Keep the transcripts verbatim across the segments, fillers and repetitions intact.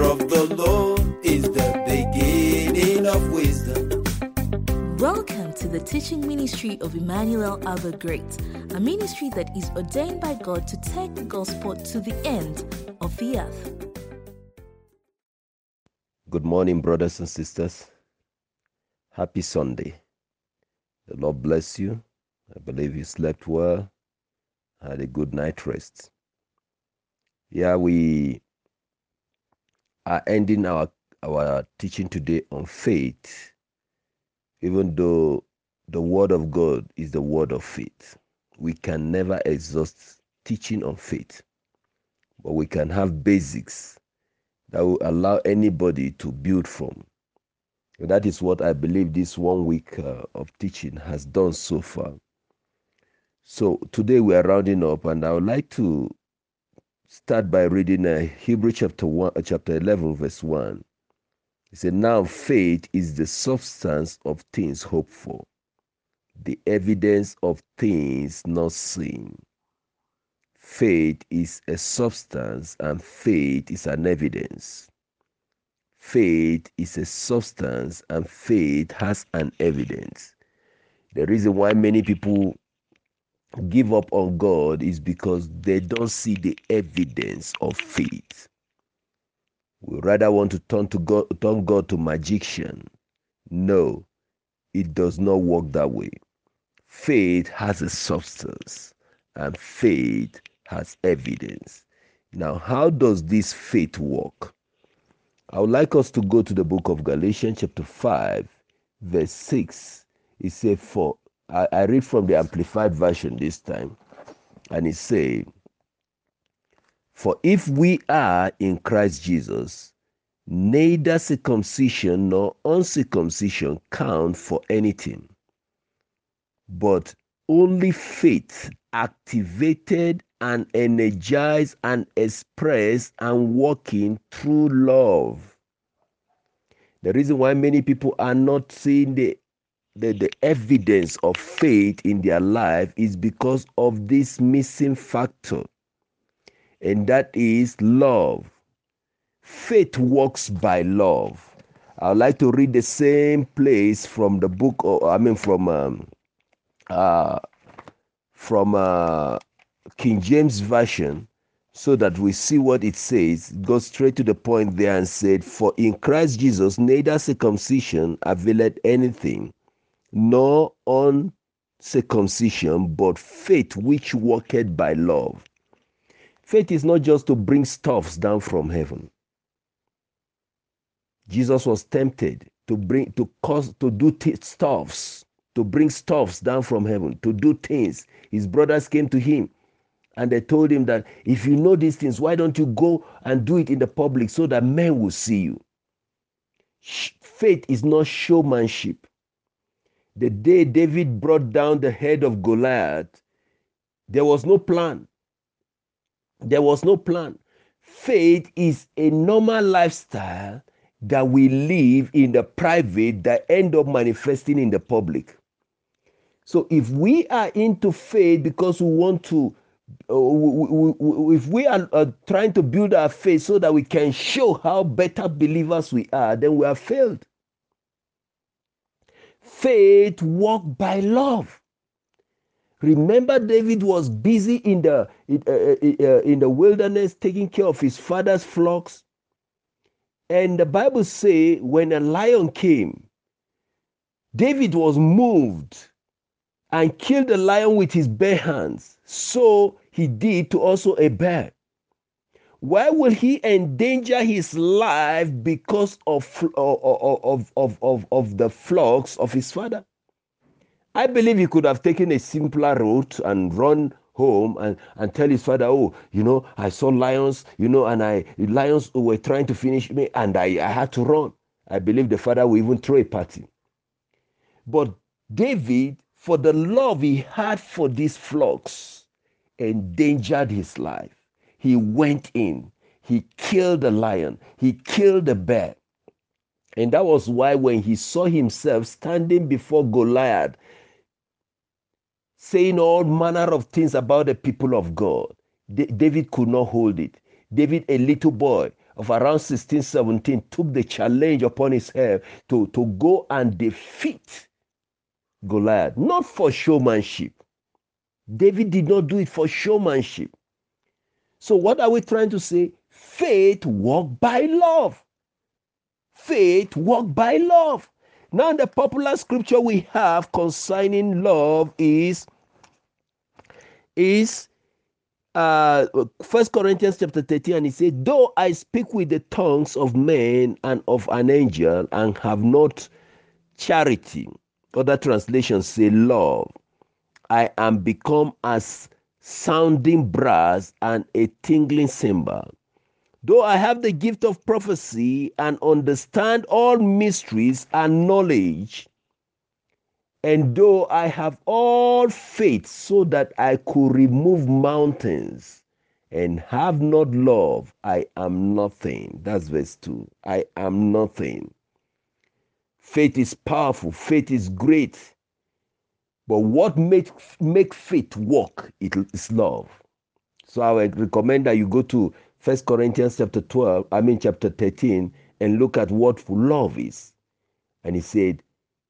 of the Lord is the beginning of wisdom. Welcome to the teaching ministry of Emmanuel Abba Great, a ministry that is ordained by God to take the gospel to the end of the earth. Good morning, brothers and sisters. Happy Sunday. The Lord bless you. I believe you slept well, had a good night rest. Yeah, we are ending our, our teaching today on faith, even though the word of God is the word of faith. We can never exhaust teaching on faith, but we can have basics that will allow anybody to build from. And that is what I believe this one week uh, of teaching has done so far. So today we are rounding up, and I would like to start by reading uh, Hebrews chapter one, uh, chapter eleven, verse one. It said, "Now faith is the substance of things hoped for, the evidence of things not seen." Faith is a substance, and faith is an evidence. Faith is a substance, and faith has an evidence. The reason why many people give up on God is because they don't see the evidence of faith. We rather want to turn to God, turn God to magician. No, it does not work that way. Faith has a substance, and faith has evidence. Now, how does this faith work? I would like us to go to the book of Galatians chapter five, verse six. It says, for I, I read from the Amplified Version this time, and it says, "For if we are in Christ Jesus, neither circumcision nor uncircumcision count for anything, but only faith activated and energized and expressed and working through love." The reason why many people are not seeing the The, the evidence of faith in their life is because of this missing factor, and that is love. Faith works by love. I would like to read the same place from the book, of, I mean from um, uh, from uh, King James Version, so that we see what it says. Go straight to the point there and said, "For in Christ Jesus neither circumcision availeth anything, nor uncircumcision, but faith which worketh by love." Faith is not just to bring stuffs down from heaven. Jesus was tempted to bring, to cause, to do t- stuffs, to bring stuffs down from heaven, to do things. His brothers came to him and they told him that, if you know these things, why don't you go and do it in the public so that men will see you? Faith is not showmanship. The day David brought down the head of Goliath, there was no plan. There was no plan. Faith is a normal lifestyle that we live in the private that end up manifesting in the public. So if we are into faith because we want to, uh, we, we, if we are uh, trying to build our faith so that we can show how better believers we are, then we have failed. Faith walked by love. Remember, David was busy in the in, uh, uh, in the wilderness taking care of his father's flocks, and the Bible says when a lion came, David was moved and killed the lion with his bare hands. So he did to also a bear. Why will he endanger his life because of, of, of, of, of, of the flocks of his father? I believe he could have taken a simpler route and run home and, and tell his father, "Oh, you know, I saw lions, you know, and I lions were trying to finish me and I, I had to run." I believe the father will even throw a party. But David, for the love he had for these flocks, endangered his life. He went in, he killed the lion, he killed the bear. And that was why when he saw himself standing before Goliath, saying all manner of things about the people of God, D- David could not hold it. David, a little boy, of around sixteen, seventeen took the challenge upon his head to, to go and defeat Goliath, not for showmanship. David did not do it for showmanship. So what are we trying to say? Faith walked by love. Faith walked by love. Now the popular scripture we have concerning love is, is uh, First Corinthians chapter thirteen, and he said, though I speak with the tongues of men and of an angel and have not charity, other translations say love, I am become as sounding brass and a tingling cymbal. Though I have the gift of prophecy and understand all mysteries and knowledge, and though I have all faith so that I could remove mountains and have not love, I am nothing. That's verse two. I am nothing. Faith is powerful. Faith is great. But what make, make faith work it is love. So I would recommend that you go to First Corinthians chapter twelve, I mean chapter thirteen, and look at what love is. And he said,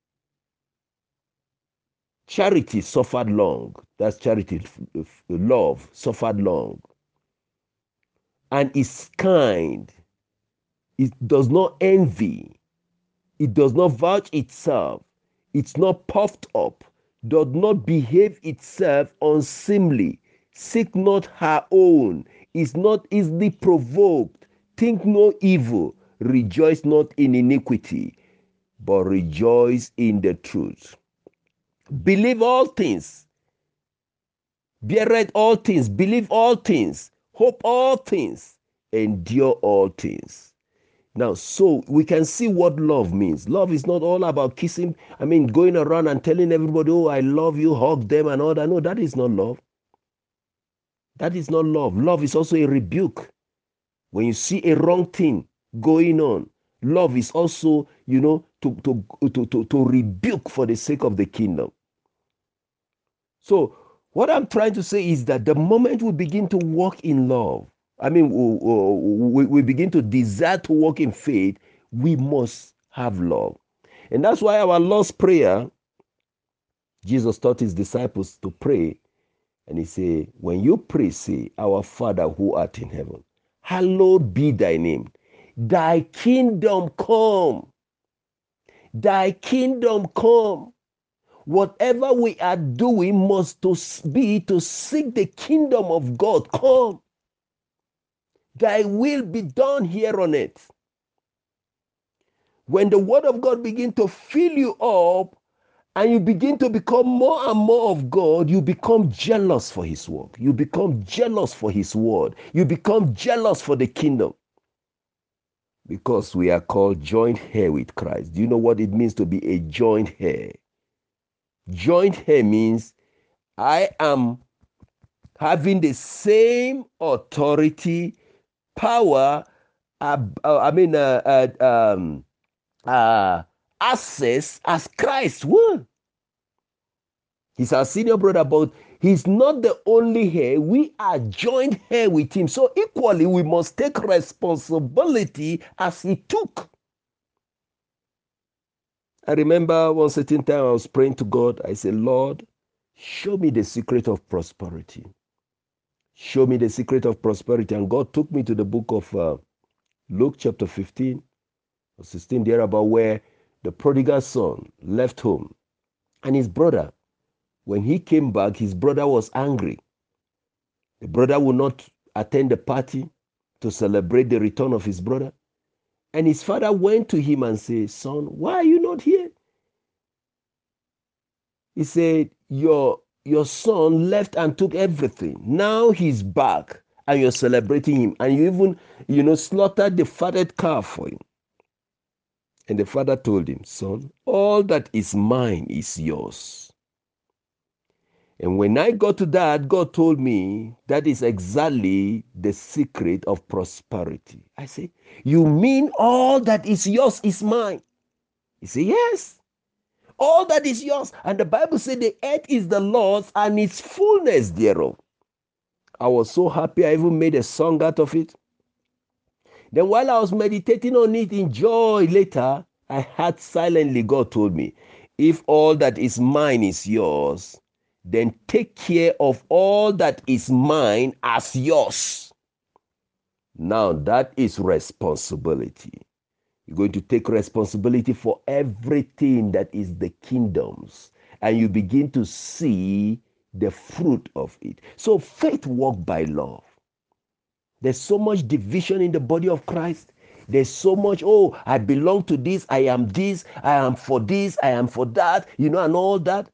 charity suffered long. That's charity, love suffered long. And is kind. It does not envy. It does not vouch itself. It's not puffed up. Does not behave itself unseemly. Seek not her own. Is not easily provoked. Think no evil. Rejoice not in iniquity, but rejoice in the truth. Believe all things. Beareth all things. Believe all things. Hope all things. Endure all things. Now, so we can see what love means. Love is not all about kissing. I mean, going around and telling everybody, oh, I love you, hug them and all that. No, that is not love. That is not love. Love is also a rebuke. When you see a wrong thing going on, love is also, you know, to, to, to, to, to rebuke for the sake of the kingdom. So what I'm trying to say is that the moment we begin to walk in love, I mean, we, we begin to desire to walk in faith, we must have love. And that's why our Lord's Prayer, Jesus taught his disciples to pray. And he said, when you pray, say, our Father who art in heaven, hallowed be thy name. Thy kingdom come. Thy kingdom come. Whatever we are doing must to be to seek the kingdom of God come. Thy will be done here on earth. When the word of God begins to fill you up and you begin to become more and more of God, you become jealous for his work. You become jealous for his word. You become jealous for the kingdom. Because we are called joint heir with Christ. Do you know what it means to be a joint heir? Joint heir means I am having the same authority, power, uh, uh, I mean, uh, uh, um, uh, access as Christ will. He's our senior brother, but he's not the only heir. We are joint heir with him. So equally, we must take responsibility as he took. I remember one certain time I was praying to God. I said, Lord, show me the secret of prosperity. Show me the secret of prosperity. And God took me to the book of uh, Luke chapter fifteen or sixteen, there about where the prodigal son left home. And his brother, when he came back, his brother was angry. The brother would not attend the party to celebrate the return of his brother. And his father went to him and said, son, why are you not here? He said, your, your son left and took everything. Now he's back and you're celebrating him. And you even, you know, slaughtered the fatted calf for him. And the father told him, son, all that is mine is yours. And when I got to that, God told me that is exactly the secret of prosperity. I say, you mean all that is yours is mine? He said, yes, all that is yours. And the Bible said the earth is the Lord's and its fullness thereof. I was so happy I even made a song out of it. Then while I was meditating on it in joy later, I heard silently God told me, if all that is mine is yours, then take care of all that is mine as yours. Now that is responsibility. You're going to take responsibility for everything that is the kingdom's, and you begin to see the fruit of it. So faith walks by love. There's so much division in the body of Christ. There's so much, oh, I belong to this, I am this, I am for this, I am for that, you know, and all that.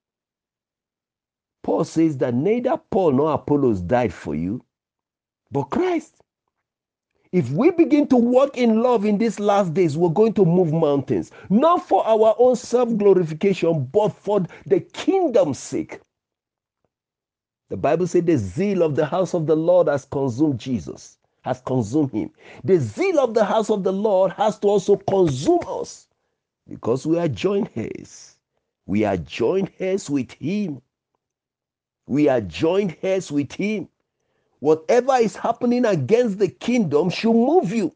Paul says that neither Paul nor Apollos died for you, but Christ. If we begin to walk in love in these last days, we're going to move mountains, not for our own self-glorification, but for the kingdom's sake. The Bible said the zeal of the house of the Lord has consumed Jesus, has consumed him. The zeal of the house of the Lord has to also consume us, because we are joint heirs. We are joint heirs with him. We are joint heirs with him. Whatever is happening against the kingdom should move you,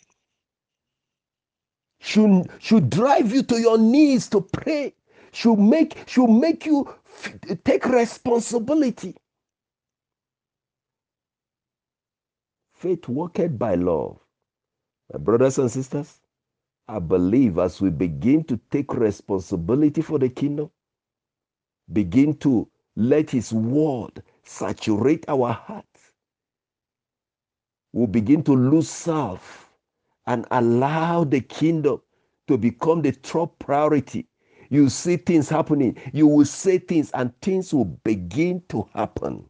should, should drive you to your knees to pray, should make, should make you f- take responsibility. Faith walketh by love. My brothers and sisters, I believe as we begin to take responsibility for the kingdom, begin to let his word saturate our hearts, we'll begin to lose self and allow the kingdom to become the top priority. You see things happening, you will say things, and things will begin to happen.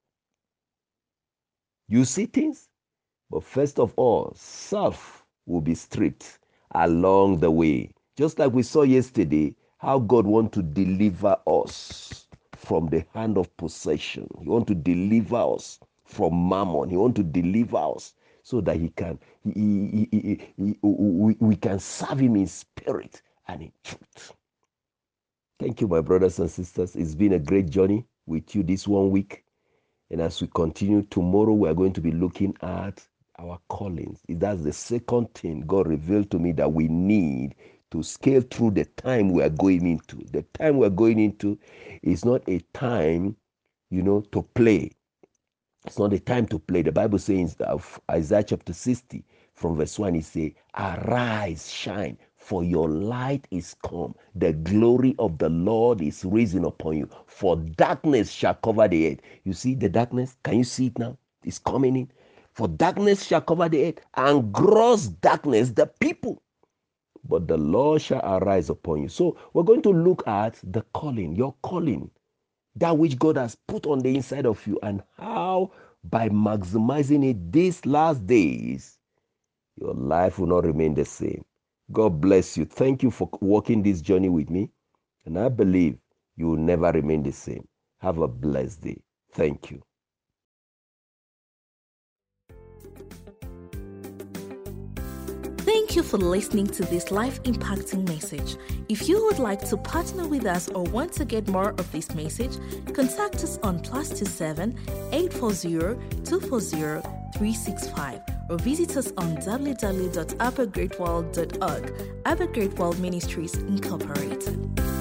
You see things, but first of all, self will be stripped along the way. Just like we saw yesterday, how God wants to deliver us from the hand of possession. He wants to deliver us from mammon. He wants to deliver us so that he can, he, he, he, he, he, we, we can serve him in spirit and in truth. Thank you, my brothers and sisters. It's been a great journey with you this one week. And as we continue tomorrow, we are going to be looking at our callings. That's the second thing God revealed to me that we need to scale through the time we are going into. The time we are going into is not a time, you know, to play. It's not a time to play. The Bible says of Isaiah chapter sixty from verse one, it says, arise, shine, for your light is come. The glory of the Lord is risen upon you. For darkness shall cover the earth. You see the darkness? Can you see it now? It's coming in. For darkness shall cover the earth, and gross darkness the people. But the Lord shall arise upon you. So we're going to look at the calling, your calling, that which God has put on the inside of you, and how by maximizing it these last days, your life will not remain the same. God bless you. Thank you for walking this journey with me. And I believe you will never remain the same. Have a blessed day. Thank you. Thank you for listening to this life-impacting message. If you would like to partner with us or want to get more of this message, contact us on plus two seven eight four zero two four zero three six five or visit us on w w w dot abba great world dot org. Abba Great World Ministries Incorporated.